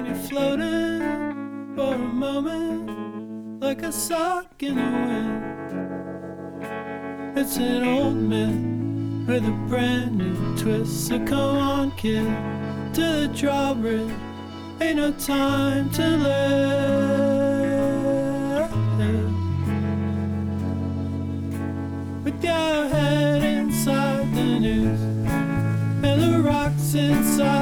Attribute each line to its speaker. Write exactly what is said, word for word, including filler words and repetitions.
Speaker 1: and you're floating for a moment like a sock in the wind. It's an old myth with a brand new twist. So come on, kid, to the drawbridge. Ain't no time to live. With your head inside the news and the rocks inside